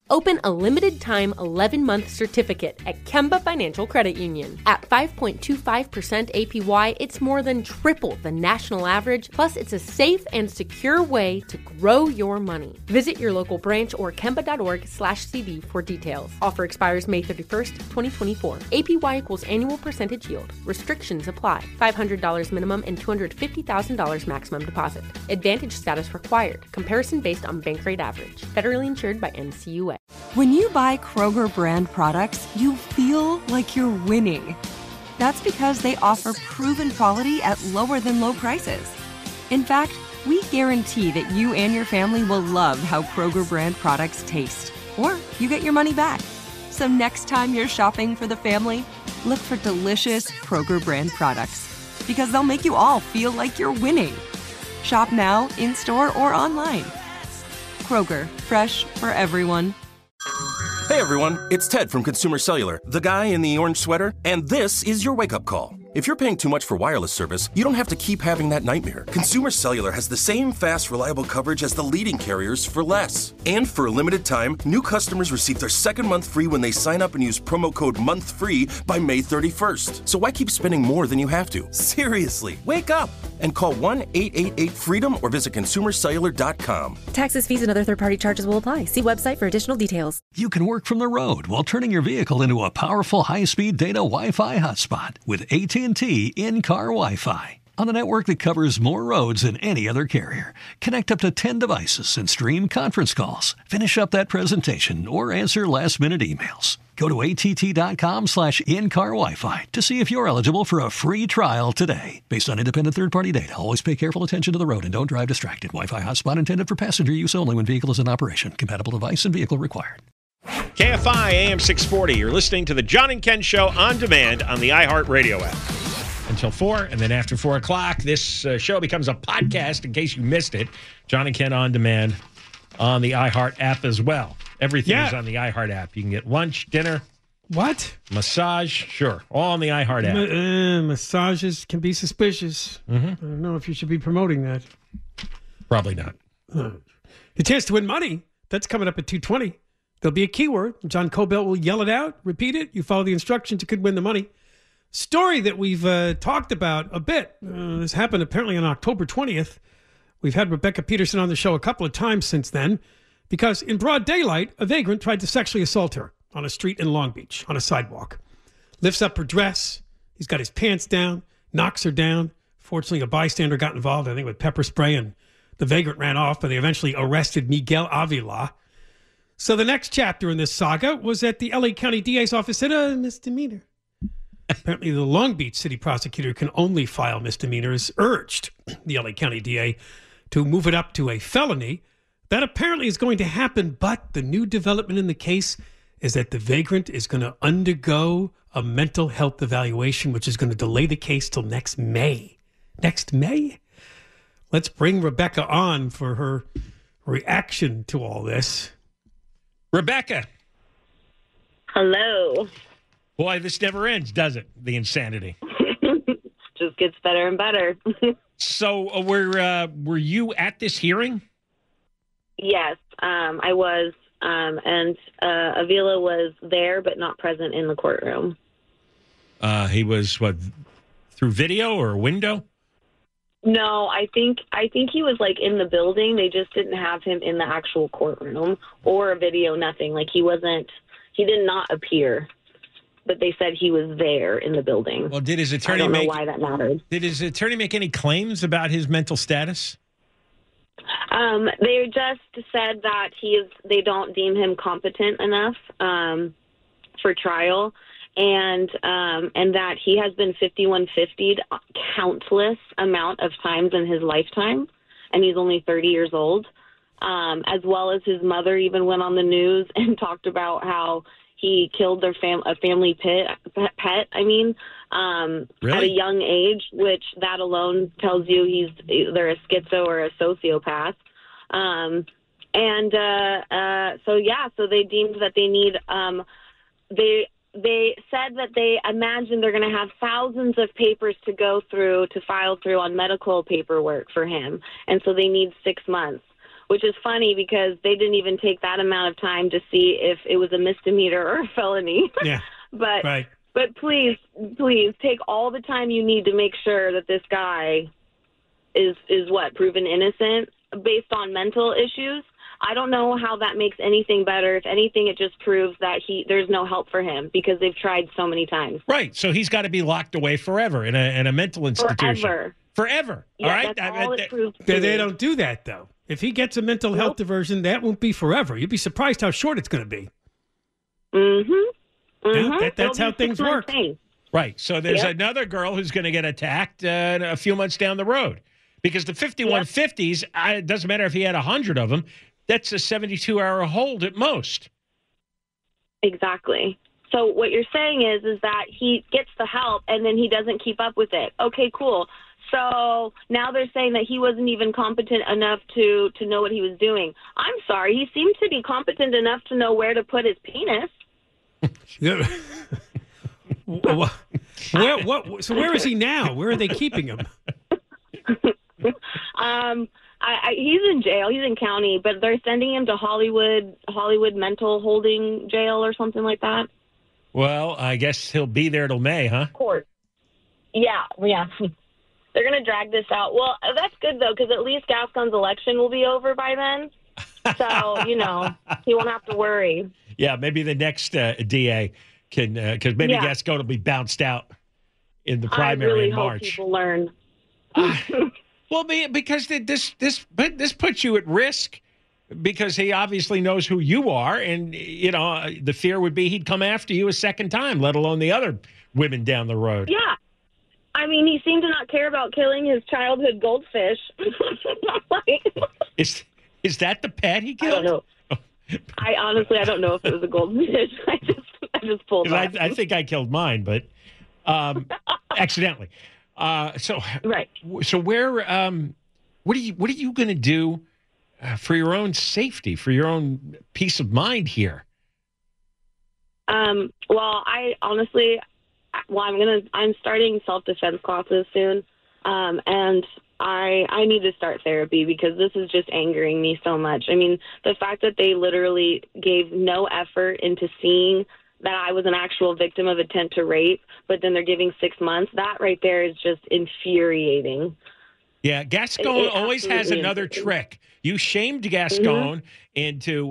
Open a limited-time 11-month certificate at Kemba Financial Credit Union. At 5.25% APY, it's more than triple the national average, plus it's a safe and secure way to grow your money. Visit your local branch or kemba.org/CD for details. Offer expires May 31st, 2024. APY equals annual percentage yield. Restrictions apply. $500 minimum and $250,000 maximum deposit. Advantage status required. Comparison based on bank rate average. Federally insured by NCUA. When you buy Kroger brand products, you feel like you're winning. That's because they offer proven quality at lower than low prices. In fact, we guarantee that you and your family will love how Kroger brand products taste, or you get your money back. So next time you're shopping for the family, look for delicious Kroger brand products, because they'll make you all feel like you're winning. Shop now, in-store, or online. Kroger, fresh for everyone. Hey everyone, it's Ted from Consumer Cellular, the guy in the orange sweater, and this is your wake-up call. If you're paying too much for wireless service, you don't have to keep having that nightmare. Consumer Cellular has the same fast, reliable coverage as the leading carriers for less. And for a limited time, new customers receive their second month free when they sign up and use promo code MONTHFREE by May 31st. So why keep spending more than you have to? Seriously, wake up and call 1-888-FREEDOM or visit consumercellular.com. Taxes, fees, and other third-party charges will apply. See website for additional details. You can work from the road while turning your vehicle into a powerful high-speed data Wi-Fi hotspot with AT&T in-car Wi-Fi. On a network that covers more roads than any other carrier. Connect up to 10 devices and stream conference calls. Finish up that presentation or answer last-minute emails. Go to att.com/in-car Wi-Fi to see if you're eligible for a free trial today. Based on independent third-party data, always pay careful attention to the road and don't drive distracted. Wi-Fi hotspot intended for passenger use only when vehicle is in operation. Compatible device and vehicle required. KFI AM 640. You're listening to the John and Ken Show on demand on the iHeartRadio app. Until 4, and then after 4 o'clock, this show becomes a podcast in case you missed it. John and Ken on demand on the iHeart app as well. Everything is on the iHeart app. You can get lunch, dinner. What? Massage. Sure. All on the iHeart app. Massages can be suspicious. Mm-hmm. I don't know if you should be promoting that. Probably not. The chance to win money, that's coming up at 2:20. There'll be a keyword. John Cobell will yell it out, repeat it. You follow the instructions, you could win the money. Story that we've talked about a bit. This happened apparently on October 20th. We've had Rebecca Peterson on the show a couple of times since then because in broad daylight, a vagrant tried to sexually assault her on a street in Long Beach on a sidewalk. Lifts up her dress. He's got his pants down, knocks her down. Fortunately, a bystander got involved, I think, with pepper spray, and the vagrant ran off, but they eventually arrested Miguel Avila. So the next chapter in this saga was at the LA County DA's office said a misdemeanor. Apparently, the Long Beach city prosecutor can only file misdemeanors, urged the LA County DA to move it up to a felony. That apparently is going to happen, but the new development in the case is that the vagrant is going to undergo a mental health evaluation, which is going to delay the case till next May. Next May? Let's bring Rebecca on for her reaction to all this. Rebecca. Hello. Boy, this never ends, does it? The insanity. Just gets better and better. So were you at this hearing? Yes, I was. And Avila was there, but not present in the courtroom. He was, through video or a window? No, I think he was like in the building. They just didn't have him in the actual courtroom or a video, nothing. Like he did not appear. But they said he was there in the building. Well, did his attorney I don't know why that mattered. Did his attorney make any claims about his mental status? They just said that they don't deem him competent enough for trial, and that he has been 5150'd countless amount of times in his lifetime, and he's only 30 years old. As well as his mother even went on the news and talked about how he killed their family pet. Really? At a young age, which that alone tells you he's either a schizo or a sociopath. So they deemed that they need. They said that they imagine they're going to have thousands of papers to file through on medical paperwork for him, and so they need 6 months. which is funny because they didn't even take that amount of time to see if it was a misdemeanor or a felony. Yeah. But right. But please take all the time you need to make sure that this guy is proven innocent based on mental issues. I don't know how that makes anything better. If anything, it just proves that there's no help for him because they've tried so many times. Right. So he's got to be locked away forever in a mental institution. Forever. Yeah, all right. That's all it proves. They don't do that though. If he gets a mental health diversion, that won't be forever. You'd be surprised how short it's going to be. Mm-hmm. Yeah, that's how things work. Right. So there's another girl who's going to get attacked a few months down the road because the 5150s, it doesn't matter if he had 100 of them, that's a 72-hour hold at most. Exactly. So what you're saying is that he gets the help and then he doesn't keep up with it. Okay, cool. So now they're saying that he wasn't even competent enough to know what he was doing. I'm sorry. He seemed to be competent enough to know where to put his penis. So where is he now? Where are they keeping him? He's in jail. He's in county, but they're sending him to Hollywood mental holding jail or something like that. Well, I guess he'll be there till May, huh? Court. Yeah. They're going to drag this out. Well, that's good, though, because at least Gascon's election will be over by then. So, he won't have to worry. Yeah, maybe the next DA can, because maybe Gascon will be bounced out in the primary in March. I really hope people learn. Well, because this puts you at risk because he obviously knows who you are, and, the fear would be he'd come after you a second time, let alone the other women down the road. Yeah. I mean, he seemed to not care about killing his childhood goldfish. Is that the pet he killed? I don't know. I honestly don't know if it was a goldfish. I just pulled it. I think I killed mine, but accidentally. So where? What are you going to do for your own safety, for your own peace of mind here? Well, I'm starting self-defense classes soon, and I need to start therapy because this is just angering me so much. I mean, the fact that they literally gave no effort into seeing that I was an actual victim of attempt to rape, but then they're giving 6 months, that right there is just infuriating. Yeah, Gascon always has another trick. You shamed Gascon into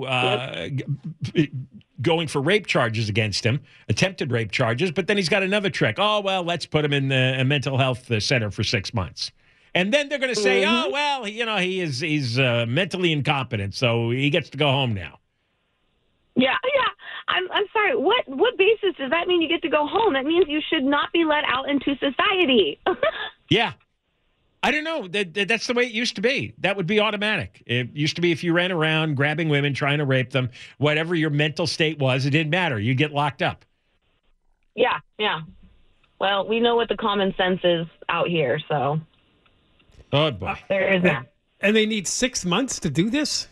going for rape charges against him, attempted rape charges, but then he's got another trick. Oh, well, let's put him in a mental health center for 6 months. And then they're going to say, oh, well, he's mentally incompetent, so he gets to go home now. Yeah. I'm sorry. What basis does that mean you get to go home? That means you should not be let out into society. Yeah. I don't know. That's the way it used to be. That would be automatic. It used to be if you ran around grabbing women, trying to rape them, whatever your mental state was, it didn't matter. You'd get locked up. Yeah. Well, we know what the common sense is out here, so. Oh, boy. There is that. And they need 6 months to do this?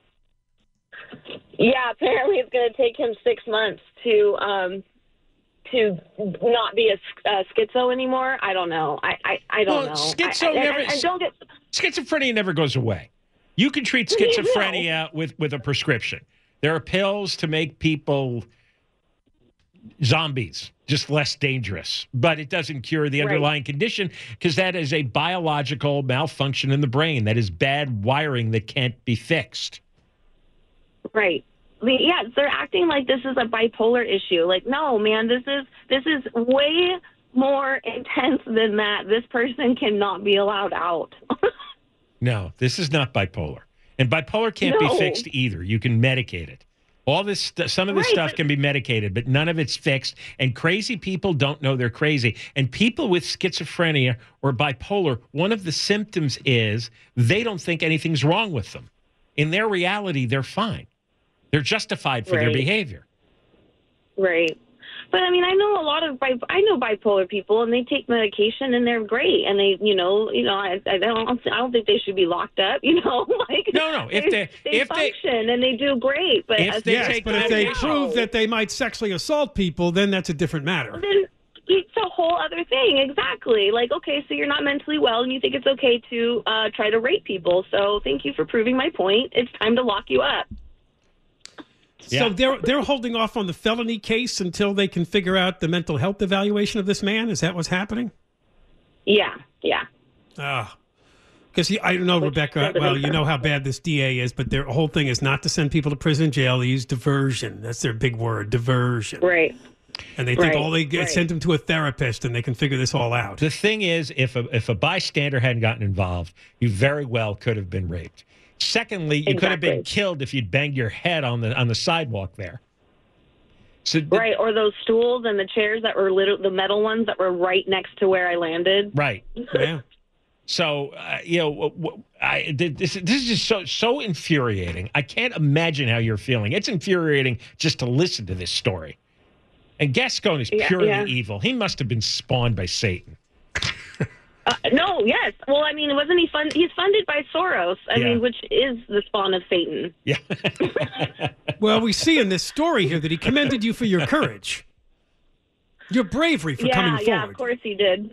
Yeah, apparently it's going to take him 6 months to not be a schizo anymore. I don't know. I don't know. Schizophrenia never goes away. You can treat schizophrenia with a prescription. There are pills to make people zombies, just less dangerous. But it doesn't cure the underlying condition because that is a biological malfunction in the brain. That is bad wiring that can't be fixed. Right. Yeah, they're acting like this is a bipolar issue. Like, no, man, this is way more intense than that. This person cannot be allowed out. No, this is not bipolar. And bipolar can't be fixed either. You can medicate it. All this, some of this stuff can be medicated, but none of it's fixed. And crazy people don't know they're crazy. And people with schizophrenia or bipolar, one of the symptoms is they don't think anything's wrong with them. In their reality, they're fine. They're justified for their behavior. Right. But I mean, I know I know bipolar people, and they take medication, and they're great. And they, I don't think they should be locked up. No. If they function and they do great, but if they prove that they might sexually assault people, then that's a different matter. it's a whole other thing. Exactly. Like, okay, so you're not mentally well and you think it's okay to try to rape people. So thank you for proving my point. It's time to lock you up. So they're holding off on the felony case until they can figure out the mental health evaluation of this man? Is that what's happening? Yeah. Because I don't know, Rebecca, well, you know how bad this DA is, but their whole thing is not to send people to prison and jail. They use diversion. That's their big word, diversion. Right. And they think send them to a therapist and they can figure this all out. The thing is, if a bystander hadn't gotten involved, you very well could have been raped. Secondly, you could have been killed if you'd banged your head on the sidewalk there. So right, or those stools and the chairs that were the metal ones that were right next to where I landed. Right. Yeah. So, this is just so infuriating. I can't imagine how you're feeling. It's infuriating just to listen to this story. And Gascon is purely evil. He must have been spawned by Satan. No, yes. Well, I mean, wasn't he he's funded by Soros, I mean, which is the spawn of Satan. Yeah. Well, we see in this story here that he commended you for your courage. Your bravery for coming forward. Yeah, of course he did.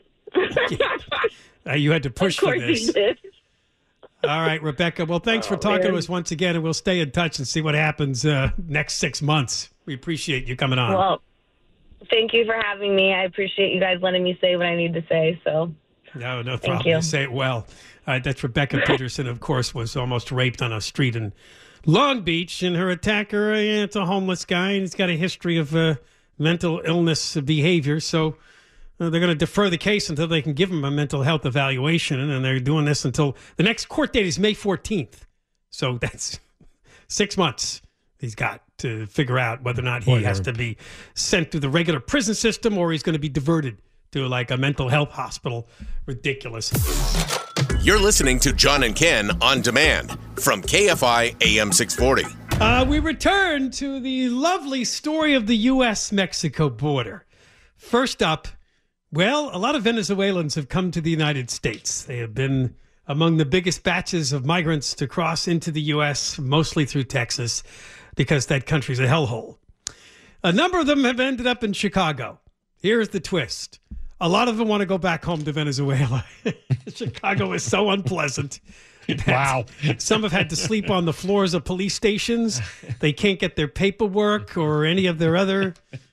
You had to push for this. Of course he did. All right, Rebecca. Well, thanks for talking to us once again, and we'll stay in touch and see what happens next 6 months. We appreciate you coming on. Well, thank you for having me. I appreciate you guys letting me say what I need to say. So. No problem. You say it well. That's Rebecca Peterson, of course, was almost raped on a street in Long Beach, and her attacker, it's a homeless guy, and he's got a history of mental illness behavior. So they're going to defer the case until they can give him a mental health evaluation, and they're doing this until the next court date is May 14th. So that's 6 months he's got to figure out whether or not he has to be sent to the regular prison system or he's going to be diverted to like a mental health hospital. Ridiculous. You're listening to John and Ken on demand from KFI AM 640. We return to the lovely story of the U.S.-Mexico border. First up, well, a lot of Venezuelans have come to the United States. They have been among the biggest batches of migrants to cross into the U.S., mostly through Texas, because that country's a hellhole. A number of them have ended up in Chicago. Here's the twist. A lot of them want to go back home to Venezuela. Chicago is so unpleasant. Wow. Some have had to sleep on the floors of police stations. They can't get their paperwork or any of their other,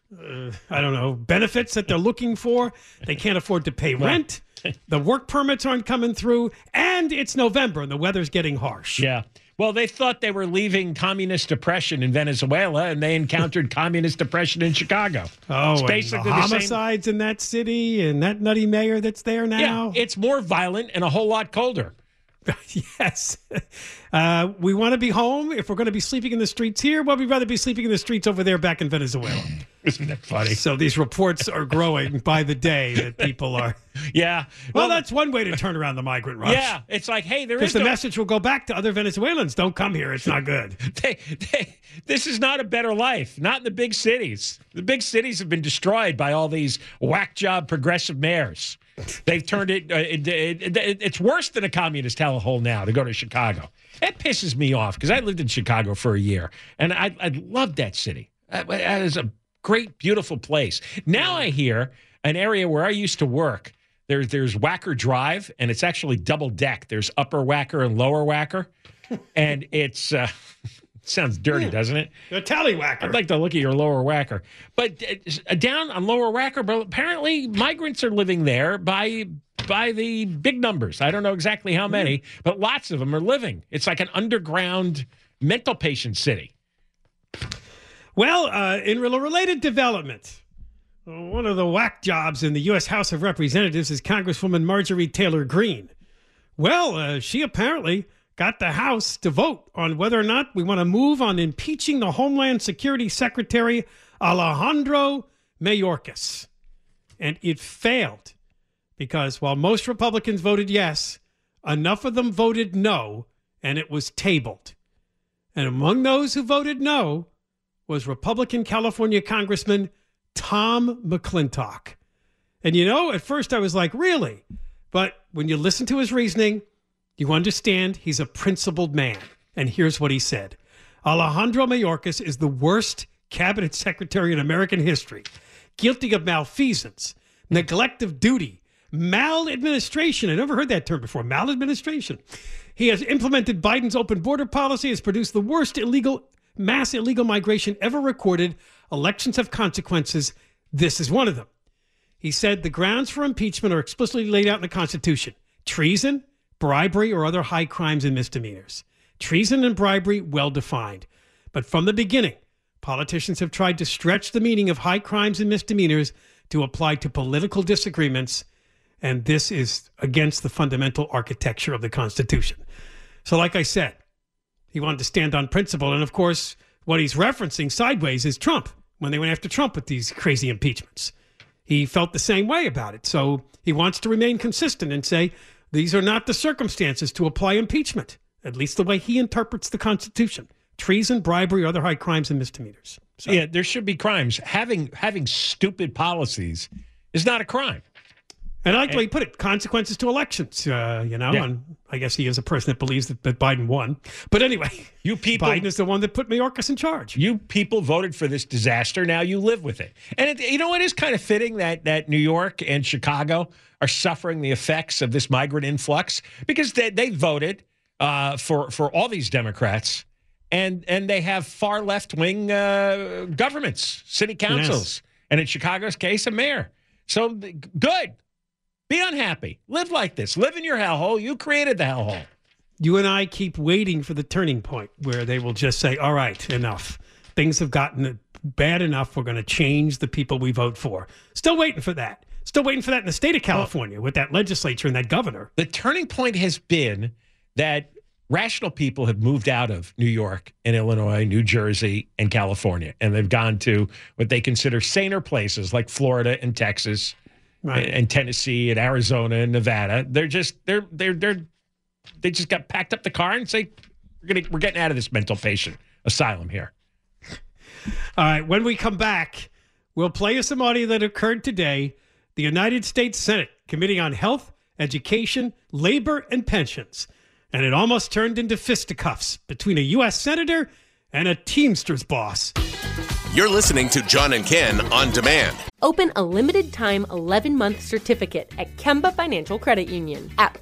benefits that they're looking for. They can't afford to pay rent. The work permits aren't coming through. And it's November and the weather's getting harsh. Yeah. Well, they thought they were leaving communist depression in Venezuela, and they encountered communist depression in Chicago. Oh, it's basically the homicides in that city and that nutty mayor that's there now. Yeah, it's more violent and a whole lot colder. Yes. We want to be home. If we're going to be sleeping in the streets here, well, we'd rather be sleeping in the streets over there back in Venezuela. Isn't that funny? So these reports are growing by the day that people are. Yeah. Well, that's one way to turn around the migrant rush. Yeah. It's like, hey, because the message will go back to other Venezuelans. Don't come here. It's not good. This is not a better life. Not in the big cities. The big cities have been destroyed by all these whack job progressive mayors. They've turned it, it's worse than a communist hellhole now to go to Chicago. That pisses me off because I lived in Chicago for a year, and I loved that city. It is a great, beautiful place. Now I hear an area where I used to work, there's Wacker Drive, and it's actually double deck. There's Upper Wacker and Lower Wacker, and it's... sounds dirty, doesn't it? The tallywhacker. I'd like to look at your Lower Wacker. But down on Lower Wacker, but apparently migrants are living there by the big numbers. I don't know exactly how many, but lots of them are living. It's like an underground mental patient city. Well, in related development, one of the whack jobs in the U.S. House of Representatives is Congresswoman Marjorie Taylor Greene. Well, she apparently got the House to vote on whether or not we want to move on impeaching the Homeland Security Secretary Alejandro Mayorkas. And it failed because while most Republicans voted yes, enough of them voted no, and it was tabled. And among those who voted no was Republican California Congressman Tom McClintock. And at first I was like, really? But when you listen to his reasoning, you understand he's a principled man. And here's what he said. Alejandro Mayorkas is the worst cabinet secretary in American history, guilty of malfeasance, neglect of duty, maladministration. I never heard that term before, maladministration. He has implemented Biden's open border policy, has produced the worst mass illegal migration ever recorded. Elections have consequences. This is one of them. He said the grounds for impeachment are explicitly laid out in the Constitution. Treason, bribery, or other high crimes and misdemeanors. Treason and bribery, well defined. But from the beginning, politicians have tried to stretch the meaning of high crimes and misdemeanors to apply to political disagreements, and this is against the fundamental architecture of the Constitution. So like I said, he wanted to stand on principle, and of course, what he's referencing sideways is Trump, when they went after Trump with these crazy impeachments. He felt the same way about it, so he wants to remain consistent and say these are not the circumstances to apply impeachment, at least the way he interprets the Constitution. Treason, bribery, or other high crimes and misdemeanors. So. Yeah, there should be crimes. Having stupid policies is not a crime. And I like the way he put it, consequences to elections, and I guess he is a person that believes that Biden won. But anyway, you people, Biden is the one that put Mayorkas in charge. You people voted for this disaster. Now you live with it. And it is kind of fitting that New York and Chicago are suffering the effects of this migrant influx because they voted for all these Democrats. And they have far left-wing governments, city councils, and in Chicago's case, a mayor. So good. Be unhappy. Live like this. Live in your hellhole. You created the hellhole. You and I keep waiting for the turning point where they will just say, all right, enough. Things have gotten bad enough. We're going to change the people we vote for. Still waiting for that. Still waiting for that in the state of California with that legislature and that governor. The turning point has been that rational people have moved out of New York and Illinois, New Jersey, and California, and they've gone to what they consider saner places like Florida and Texas, right, and Tennessee and Arizona and Nevada. They just got packed up the car and say, we're getting out of this mental patient asylum here. All right, when we come back, we'll play you some audio that occurred today. The United States Senate Committee on Health, Education, Labor, and Pensions. And it almost turned into fisticuffs between a U.S. senator and a Teamsters boss. You're listening to John and Ken on Demand. Open a limited-time 11-month certificate at Kemba Financial Credit Union. At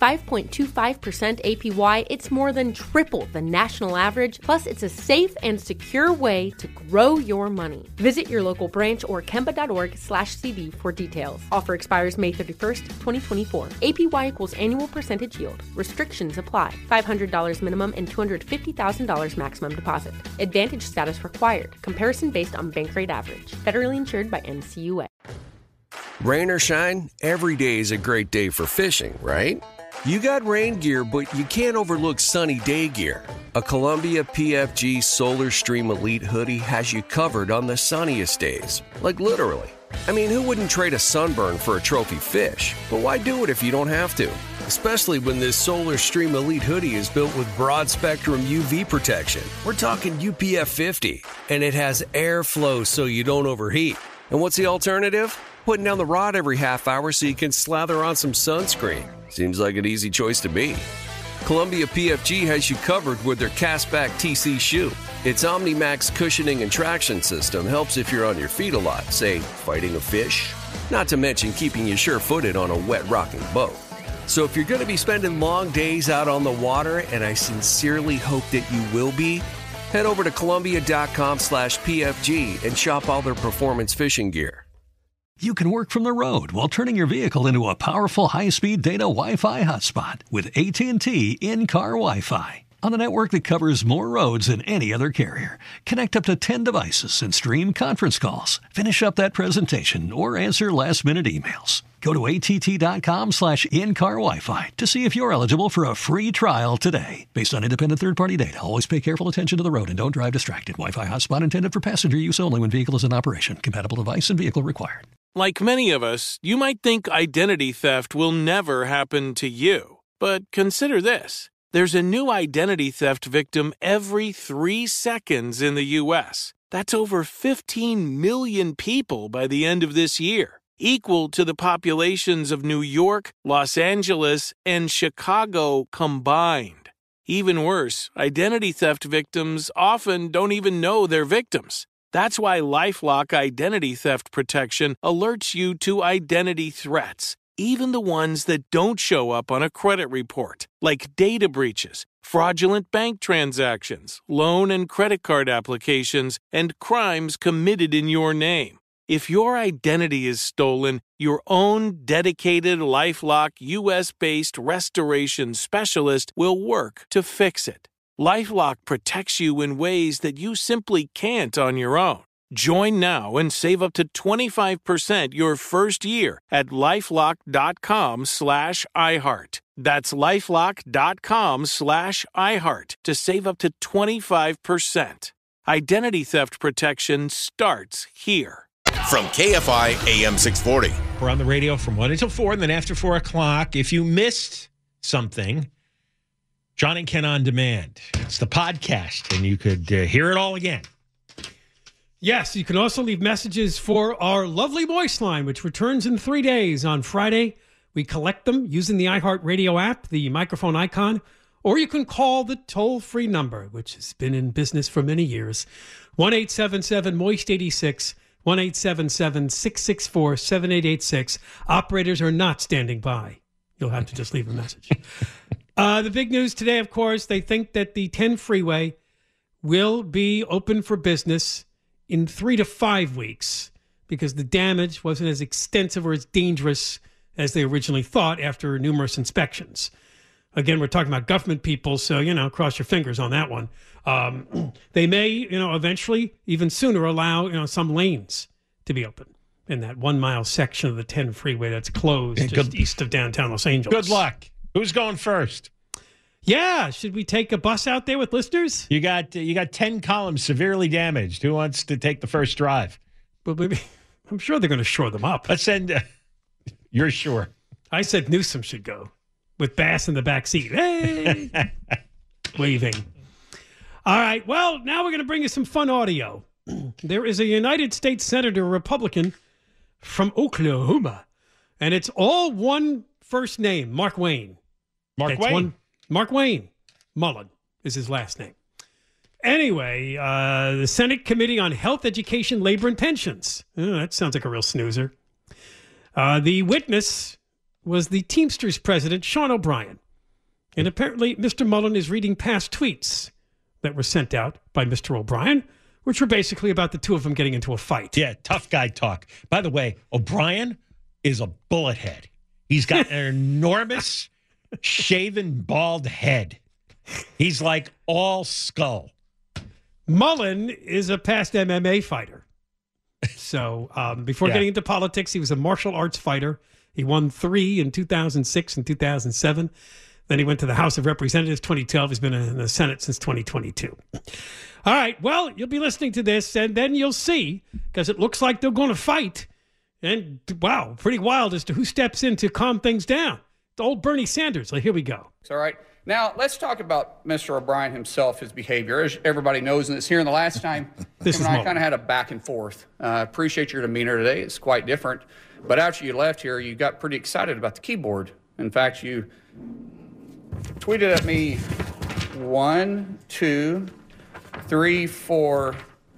5.25% APY, it's more than triple the national average, plus it's a safe and secure way to grow your money. Visit your local branch or kemba.org/CD for details. Offer expires May 31st, 2024. APY equals annual percentage yield. Restrictions apply. $500 minimum and $250,000 maximum deposit. Advantage status required. Comparison based on bank rate average. Federally insured by NCUA. Rain or shine, every day is a great day for fishing, right? You got rain gear, but you can't overlook sunny day gear. A Columbia PFG Solar Stream Elite hoodie has you covered on the sunniest days. Like literally. I mean, who wouldn't trade a sunburn for a trophy fish? But why do it if you don't have to? Especially when this Solar Stream Elite hoodie is built with broad spectrum UV protection. We're talking UPF 50, and it has airflow so you don't overheat. And what's the alternative? Putting down the rod every half hour so you can slather on some sunscreen. Seems like an easy choice to be. Columbia PFG has you covered with their Castback TC shoe. Its OmniMax cushioning and traction system helps if you're on your feet a lot, say, fighting a fish. Not to mention keeping you sure-footed on a wet rocking boat. So if you're going to be spending long days out on the water, and I sincerely hope that you will be, head over to Columbia.com/PFG and shop all their performance fishing gear. You can work from the road while turning your vehicle into a powerful high-speed data Wi-Fi hotspot with AT&T in-car Wi-Fi. On a network that covers more roads than any other carrier. Connect up to 10 devices and stream conference calls. Finish up that presentation or answer last-minute emails. Go to att.com/in-car Wi-Fi to see if you're eligible for a free trial today. Based on independent third-party data, always pay careful attention to the road and don't drive distracted. Wi-Fi hotspot intended for passenger use only when vehicle is in operation. Compatible device and vehicle required. Like many of us, you might think identity theft will never happen to you. But consider this. There's a new identity theft victim every 3 seconds in the U.S. That's over 15 million people by the end of this year, equal to the populations of New York, Los Angeles, and Chicago combined. Even worse, identity theft victims often don't even know they're victims. That's why LifeLock Identity Theft Protection alerts you to identity threats, even the ones that don't show up on a credit report, like data breaches, fraudulent bank transactions, loan and credit card applications, and crimes committed in your name. If your identity is stolen, your own dedicated LifeLock U.S.-based restoration specialist will work to fix it. LifeLock protects you in ways that you simply can't on your own. Join now and save up to 25% your first year at LifeLock.com/iHeart. That's LifeLock.com/iHeart to save up to 25%. Identity theft protection starts here. From KFI AM 640. We're on the radio from 1 until 4, and then after 4 o'clock. If you missed something, John and Ken On Demand. It's the podcast, and you could hear it all again. Yes, you can also leave messages for our lovely voice line, which returns in 3 days. On Friday, we collect them using the iHeartRadio app, the microphone icon, or you can call the toll-free number, which has been in business for many years, 1-877-MOIST-86, 1-877-664-7886. Operators are not standing by. You'll have to just leave a message. The big news today, of course, they think that the 10 freeway will be open for business in 3 to 5 weeks because the damage wasn't as extensive or as dangerous as they originally thought after numerous inspections. Again, we're talking about government people, so, cross your fingers on that one. They may, eventually, even sooner, allow, some lanes to be open in that 1 mile section of the 10 freeway that's closed just east of downtown Los Angeles. Good luck. Who's going first? Yeah, should we take a bus out there with listeners? You got 10 columns severely damaged. Who wants to take the first drive? Well, maybe, I'm sure they're going to shore them up. Let's send. You're sure? I said Newsom should go with Bass in the back seat. Hey, waving. All right. Well, now we're going to bring you some fun audio. There is a United States Senator, Republican from Oklahoma, and it's all one first name, Mark Wayne. Mark Wayne. Mullen is his last name. Anyway, the Senate Committee on Health, Education, Labor, and Pensions. Oh, that sounds like a real snoozer. The witness was the Teamsters president, Sean O'Brien. And apparently, Mr. Mullen is reading past tweets that were sent out by Mr. O'Brien, which were basically about the two of them getting into a fight. Yeah, tough guy talk. By the way, O'Brien is a bullet head. He's got an enormous, shaven, bald head. He's like all skull. Mullen is a past MMA fighter. So before getting into politics, he was a martial arts fighter. He won 3 in 2006 and 2007. Then he went to the House of Representatives 2012. He's been in the Senate since 2022. All right. Well, you'll be listening to this, and then you'll see, because it looks like they're going to fight. And, wow, pretty wild as to who steps in to calm things down. It's old Bernie Sanders. So here we go. All right. Now, let's talk about Mr. O'Brien himself, his behavior. As everybody knows, and it's here in the last time, him and I kind of had a back and forth. Appreciate your demeanor today. It's quite different. But after you left here, you got pretty excited about the keyboard. In fact, you tweeted at me 1, 2, 3, 4,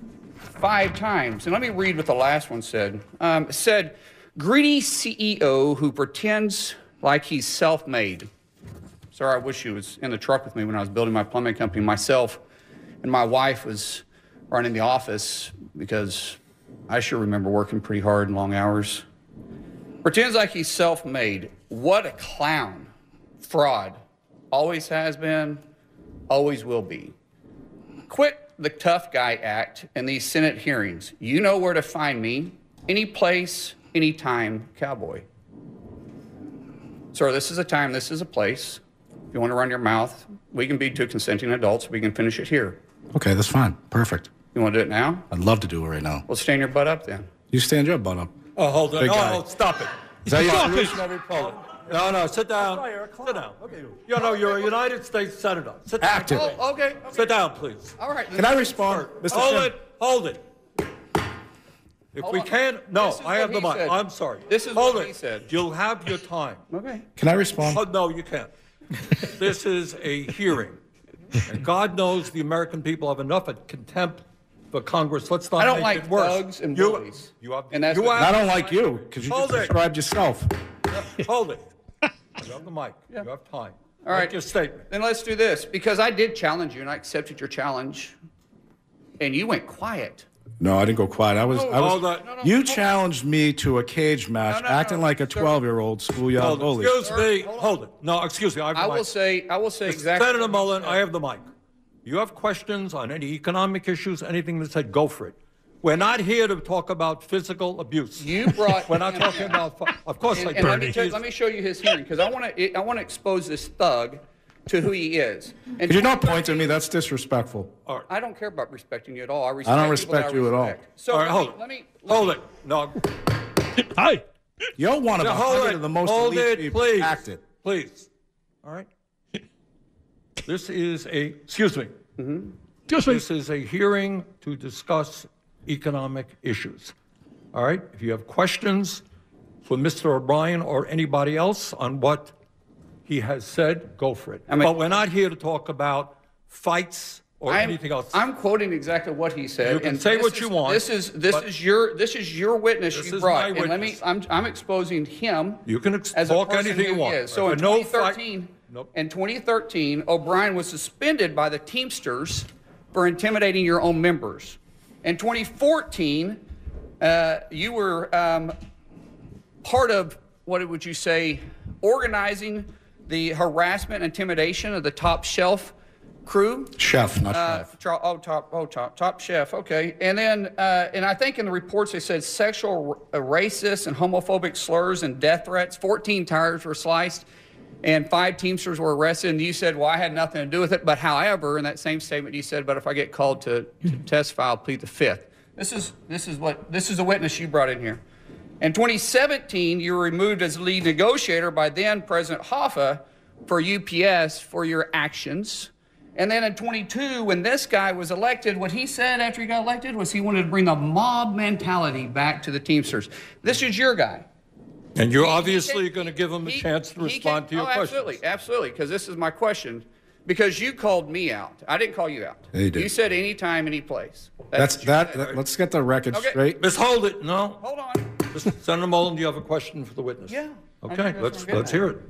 5 times. And let me read what the last one said. It said, greedy CEO who pretends like he's self-made. Sorry, I wish you was in the truck with me when I was building my plumbing company. Myself and my wife was running the office because I sure remember working pretty hard and long hours. Pretends like he's self-made. What a clown. Fraud. Always has been, always will be. Quit the tough guy act in these Senate hearings. You know where to find me. Any place, anytime, cowboy. Sir, this is a time, this is a place. If you want to run your mouth, we can be two consenting adults. We can finish it here. Okay, that's fine. Perfect. You want to do it now? I'd love to do it right now. Well, stand your butt up then. You stand your butt up. Oh, hold on. Big guy. Oh, stop it. Is that Stop your it. solution? No, sit down. Sit down. Okay. You're a United States Senator. Sit down. Active. Oh, okay. Sit down, please. All right. Can I respond? Mr. Hold it. If we can't, no, I have the mic. said. I'm sorry. This is hold what it. he said. You'll have your time. Okay. Can I respond? Oh, no, you can't. This is a hearing. And God knows the American people have enough contempt for Congress. Let's not I don't make like it worse. thugs and bullies. And that's I don't like you because you Hold just it. described yourself. Hold it. You have the mic. You have time. All right. Make your statement. Then let's do this, because I did challenge you, and I accepted your challenge, and you went quiet. No, I didn't go quiet. Hold on. You challenged me to a cage match, acting like a 12-year-old schoolyard bully. Excuse me. Hold it. No, excuse me. I will say exactly. Senator Mullen, I have the mic. You have questions on any economic issues, anything that said, go for it. We're not here to talk about physical abuse. You brought. We're not talking about. Of course, and let me show you his hearing, because I want to expose this thug to who he is. And Could you not point at me? That's disrespectful. I don't care about respecting you at all. I don't respect you at all. So all right, hold it. No. Hi. You're one of hold the most hold elite it, people please. acted. Please. All right. This is excuse me. This is a hearing to discuss economic issues. All right? If you have questions for Mr. O'Brien or anybody else on what he has said, go for it. But we're not here to talk about fights or anything else. I'm quoting exactly what he said. You can and say what you want. This is your witness This you is brought. my And witness. I'm exposing him. You can as a talk person anything who you want. is. So in No 2013, Nope. in 2013, O'Brien was suspended by the Teamsters for intimidating your own members. In 2014, you were part of, what would you say, organizing the harassment, intimidation of the Top Shelf crew. Chef, not chef. Top Chef. Okay, and then and I think in the reports they said sexual, racist, and homophobic slurs and death threats. 14 tires were sliced, and 5 Teamsters were arrested. And you said, "Well, I had nothing to do with it." But however, in that same statement, you said, "But if I get called to testify, I'll plead the Fifth." This is a witness you brought in here. In 2017, you were removed as lead negotiator by then President Hoffa for UPS for your actions. And then in 22, when this guy was elected, what he said after he got elected was he wanted to bring the mob mentality back to the Teamsters. This is your guy. And you're obviously going to give him a chance to respond to your questions. Absolutely, because this is my question. Because you called me out. I didn't call you out. You did. You said anytime, any place. Let's get the record straight. Miss, hold it. No. Hold on. Senator Mullen, do you have a question for the witness? Yeah. Okay, let's hear it.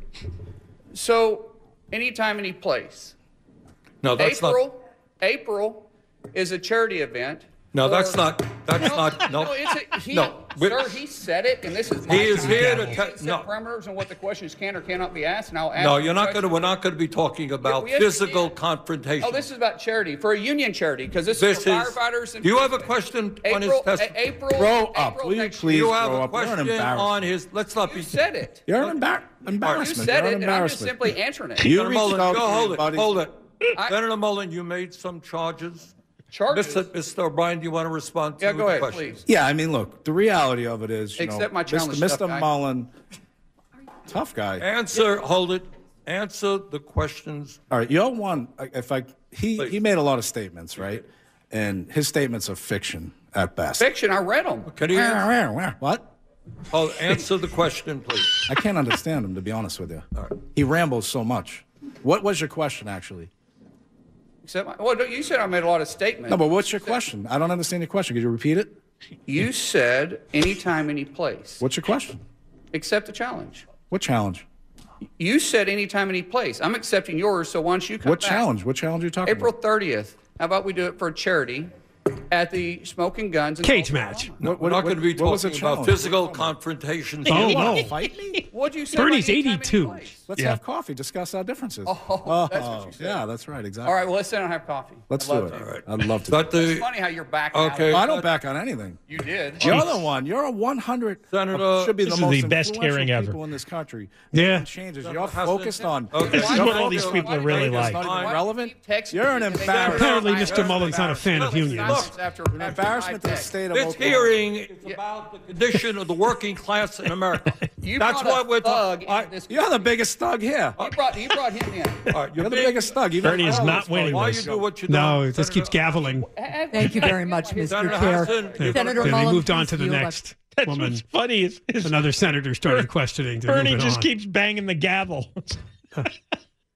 So, anytime, any place. No, that's April is a charity event. No, that's not. No. Sir, he said it, and this is. He is here to. Parameters and what the questions can or cannot be asked, and I'll ask. No, you're not going to. We're not going to be talking about physical confrontation. Oh, this is about charity for a union charity because this is for firefighters. And do you have a question on his testimony? April. Grow up, will you please? You have grow a up. You're an question on his. Let's not be. You said it. You're an embarrassment. You said You're it, an and I'm just embarrassment. simply answering it. You Senator Mullen, reached out hold to your it. Hold it. Senator Mullen, you made some charges. Mr. O'Brien, do you want to respond to go ahead, questions? please. Yeah, I mean, look, the reality of it is, Accept my challenge, Mr. tough guy. Mullen, tough guy. Hold it. Answer the questions. All right, you're one. He made a lot of statements, right? And his statements are fiction at best. Fiction. I read them. Can you What? answer the question, please? I can't understand him, to be honest with you. All right. He rambles so much. What was your question, actually? You said I made a lot of statements. No, but what's your question? I don't understand your question. Could you repeat it? You said anytime, any place. What's your question? Accept the challenge. What challenge? You said anytime, any place. I'm accepting yours, so why don't you come What back? challenge? What challenge are you talking April about? 30th. How about we do it for a charity at the Smoking Guns and Cage match. No, we're not going to be what was the talking about challenge? physical confrontations. Oh, You want no. to fight me? What'd you say? Bernie's about anytime, 82. any place? Let's have coffee, discuss our differences. That's what you said. Yeah, that's right, exactly. All right, well, let's sit down and have coffee. Let's I'd do love it. to. All right. I'd love to. But It's funny how you're backing out. Okay. I don't back on anything. You did. You're the one. You're a 100. Senator, should be this the is most the best influential hearing ever. people in this country. Yeah. Nothing changes. You're focused on. This is what all these people are really like. Not even relevant. Texting You're an me and they embarrassment. Apparently, Mr. Mullen's not a fan of unions. An embarrassment to the state of This Oklahoma. hearing is about the condition of the working class in America. That's what we're talking about. You're the biggest thug here. You brought him in. All right, You're the biggest thug. Bernie is not winning Why this. you do what you do? No, it just keeps gaveling. Thank you very much, Mr. Senator Chair. Hassan, Senator Then Mullen, they moved on please to the yield. next That's woman. what's funny is Another senator started questioning. To Bernie move it just on. keeps banging the gavel.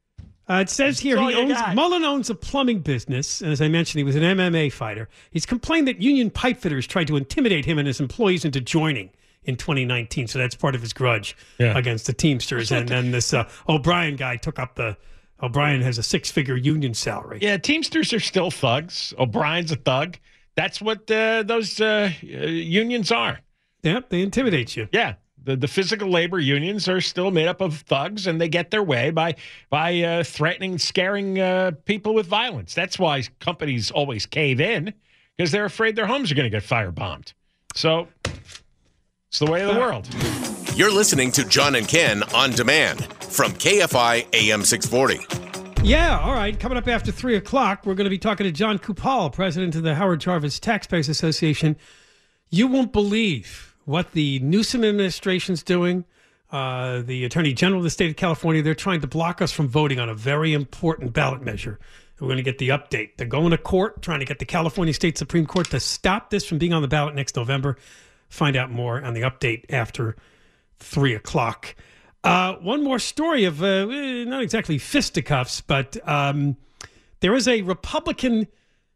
It says here Mullen owns a plumbing business, and as I mentioned, he was an MMA fighter. He's complained that union pipe fitters tried to intimidate him and his employees into joining in 2019, so that's part of his grudge against the Teamsters. And then this O'Brien guy took up O'Brien has a 6-figure union salary. Yeah, Teamsters are still thugs. O'Brien's a thug. That's what those unions are. Yeah, they intimidate you. Yeah. The physical labor unions are still made up of thugs, and they get their way by threatening, scaring people with violence. That's why companies always cave in, because they're afraid their homes are going to get firebombed. So it's the way of the world. You're listening to John and Ken on demand from KFI AM 640. Yeah, all right. Coming up after 3 o'clock, we're going to be talking to John Kupal, president of the Howard Jarvis Taxpayers Association. You won't believe what the Newsom administration's doing, the Attorney General of the state of California. They're trying to block us from voting on a very important ballot measure. We're going to get the update. They're going to court, trying to get the California State Supreme Court to stop this from being on the ballot next November. Find out more on the update after 3 o'clock. One more story of not exactly fisticuffs, but there is a Republican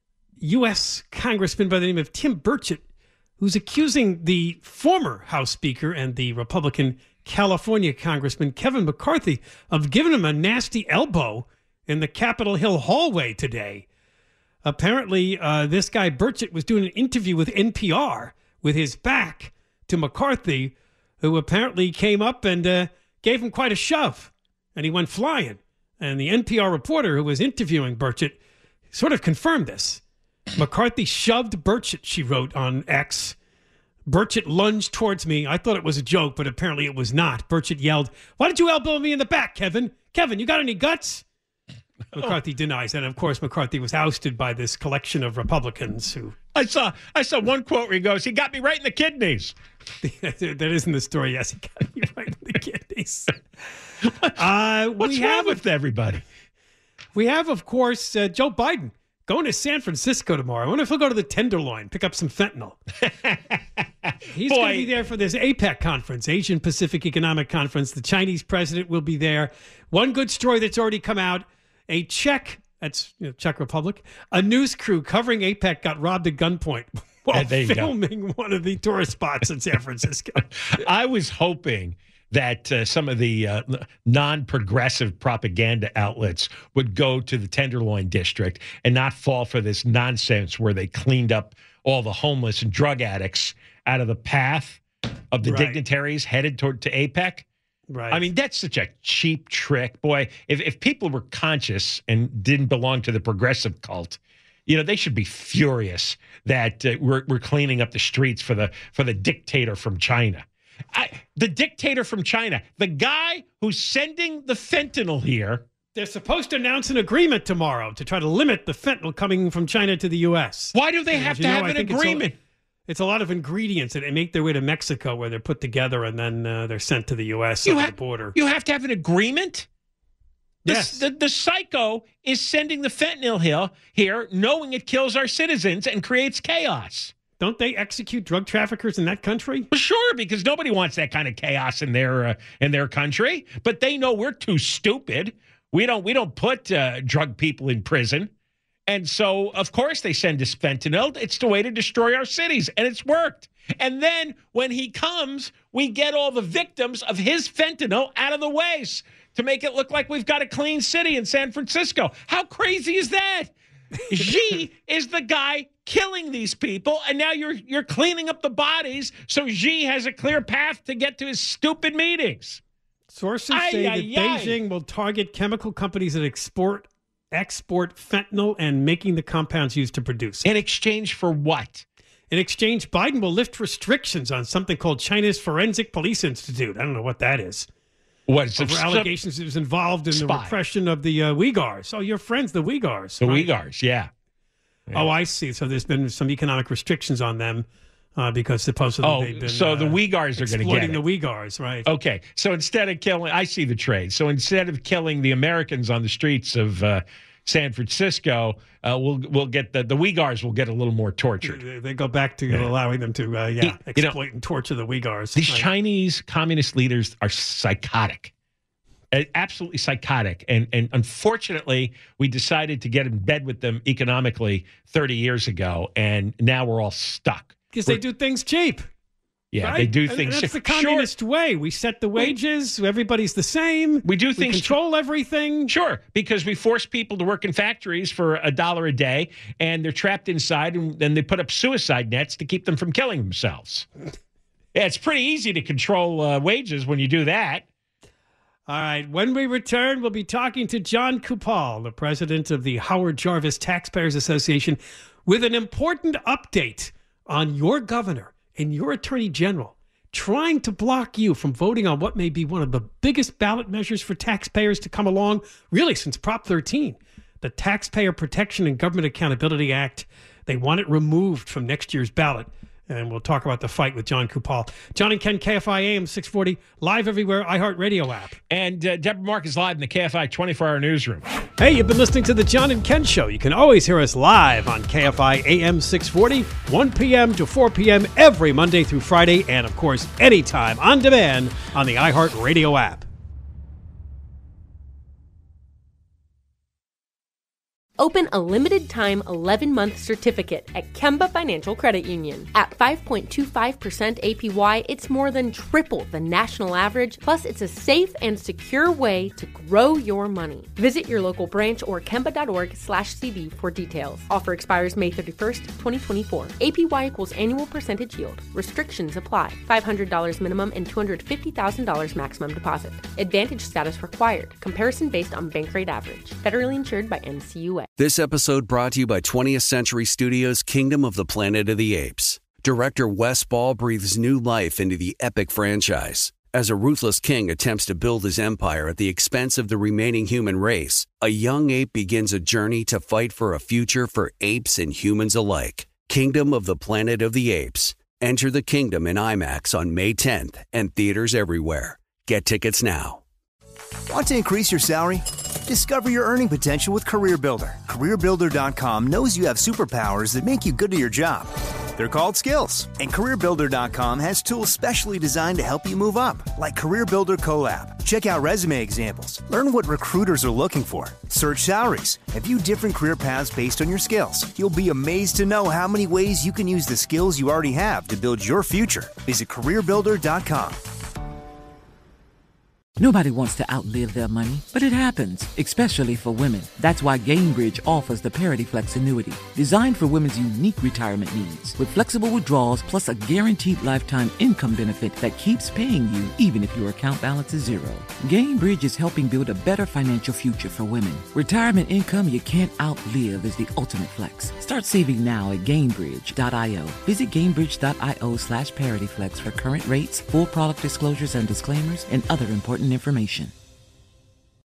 U.S. congressman by the name of Tim Burchett who's accusing the former House Speaker and the Republican California Congressman Kevin McCarthy of giving him a nasty elbow in the Capitol Hill hallway today. Apparently, this guy Burchett was doing an interview with NPR with his back to McCarthy, who apparently came up and gave him quite a shove, and he went flying. And the NPR reporter who was interviewing Burchett sort of confirmed this. McCarthy shoved Burchett, she wrote on X. Burchett lunged towards me. I thought it was a joke, but apparently it was not. Burchett yelled, "Why did you elbow me in the back, Kevin? Kevin, you got any guts?" McCarthy denies. And, of course, McCarthy was ousted by this collection of Republicans who... I saw one quote where he goes, "He got me right in the kidneys." That isn't the story. Yes, he got me right in the kidneys. What's wrong with everybody? We have, of course, Joe Biden going to San Francisco tomorrow. I wonder if he'll go to the Tenderloin, pick up some fentanyl. He's going to be there for this APEC conference, Asian Pacific Economic Conference. The Chinese president will be there. One good story that's already come out, a Czech Republic, a news crew covering APEC got robbed at gunpoint while filming one of the tourist spots in San Francisco. I was hoping that some of the non-progressive propaganda outlets would go to the Tenderloin district and not fall for this nonsense where they cleaned up all the homeless and drug addicts out of the path of the dignitaries headed to APEC. Right. I mean, that's such a cheap trick. Boy, if people were conscious and didn't belong to the progressive cult, they should be furious that we're cleaning up the streets for the dictator from China. The dictator from China, the guy who's sending the fentanyl here. They're supposed to announce an agreement tomorrow to try to limit the fentanyl coming from China to the U.S. Why do they have to have an agreement? It's a lot of ingredients that make their way to Mexico where they're put together and then they're sent to the U.S. over the border. You have to have an agreement? Yes. The psycho is sending the fentanyl here knowing it kills our citizens and creates chaos. Don't they execute drug traffickers in that country? Well, sure, because nobody wants that kind of chaos in their country. But they know we're too stupid. We don't put drug people in prison. And so, of course, they send us fentanyl. It's the way to destroy our cities, and it's worked. And then when he comes, we get all the victims of his fentanyl out of the way to make it look like we've got a clean city in San Francisco. How crazy is that? Xi is the guy killing these people, and now you're cleaning up the bodies so Xi has a clear path to get to his stupid meetings. Sources say that Beijing will target chemical companies that export fentanyl and making the compounds used to produce it. In exchange for what? In exchange, Biden will lift restrictions on something called China's Forensic Police Institute. I don't know what that is. What is it? Allegations it was involved in the repression of the Uyghurs. Oh, your friends, the Uyghurs. The Uyghurs, yeah. Oh, I see. So there's been some economic restrictions on them because supposedly they've been so the Uyghurs are going to get exploiting the Uyghurs, right? Okay. So instead of killing, I see the trade. So instead of killing the Americans on the streets of San Francisco, we'll get the Uyghurs will get a little more tortured. They go back to allowing them to exploit and torture the Uyghurs. These Chinese communist leaders are psychotic. Absolutely psychotic. And unfortunately, we decided to get in bed with them economically 30 years ago, and now we're all stuck. Because they do things cheap. Yeah, right? they do things. And that's the communist way. We set the wages. Everybody's the same. We do things. We control everything. Sure, because we force people to work in factories for $1 a day, and they're trapped inside, and then they put up suicide nets to keep them from killing themselves. Yeah, it's pretty easy to control wages when you do that. All right. When we return, we'll be talking to John Kupal, the president of the Howard Jarvis Taxpayers Association, with an important update on your governor and your attorney general trying to block you from voting on what may be one of the biggest ballot measures for taxpayers to come along, really, since Prop 13, the Taxpayer Protection and Government Accountability Act. They want it removed from next year's ballot. And we'll talk about the fight with John Kupal. John and Ken, KFI AM 640, live everywhere, iHeartRadio app. And Deborah Mark is live in the KFI 24-hour newsroom. Hey, you've been listening to the John and Ken Show. You can always hear us live on KFI AM 640, 1 p.m. to 4 p.m. every Monday through Friday, and, of course, anytime on demand on the iHeartRadio app. Open a limited-time 11-month certificate at Kemba Financial Credit Union. At 5.25% APY, it's more than triple the national average, plus it's a safe and secure way to grow your money. Visit your local branch or kemba.org/cb for details. Offer expires May 31st, 2024. APY equals annual percentage yield. Restrictions apply. $500 minimum and $250,000 maximum deposit. Advantage status required. Comparison based on bank rate average. Federally insured by NCUA. This episode brought to you by 20th Century Studios' Kingdom of the Planet of the Apes. Director Wes Ball breathes new life into the epic franchise. As a ruthless king attempts to build his empire at the expense of the remaining human race, a young ape begins a journey to fight for a future for apes and humans alike. Kingdom of the Planet of the Apes. Enter the kingdom in IMAX on May 10th and theaters everywhere. Get tickets now. Want to increase your salary? Discover your earning potential with CareerBuilder. CareerBuilder.com knows you have superpowers that make you good at your job. They're called skills. And CareerBuilder.com has tools specially designed to help you move up, like CareerBuilder Collab. Check out resume examples. Learn what recruiters are looking for. Search salaries. And view different career paths based on your skills. You'll be amazed to know how many ways you can use the skills you already have to build your future. Visit CareerBuilder.com. Nobody wants to outlive their money, but it happens, especially for women. That's why Gainbridge offers the Parity Flex annuity, designed for women's unique retirement needs, with flexible withdrawals plus a guaranteed lifetime income benefit that keeps paying you even if your account balance is zero. Gainbridge is helping build a better financial future for women. Retirement income you can't outlive is the ultimate flex. Start saving now at Gainbridge.io. Visit Gainbridge.io/ParityFlex for current rates, full product disclosures and disclaimers, and other important information.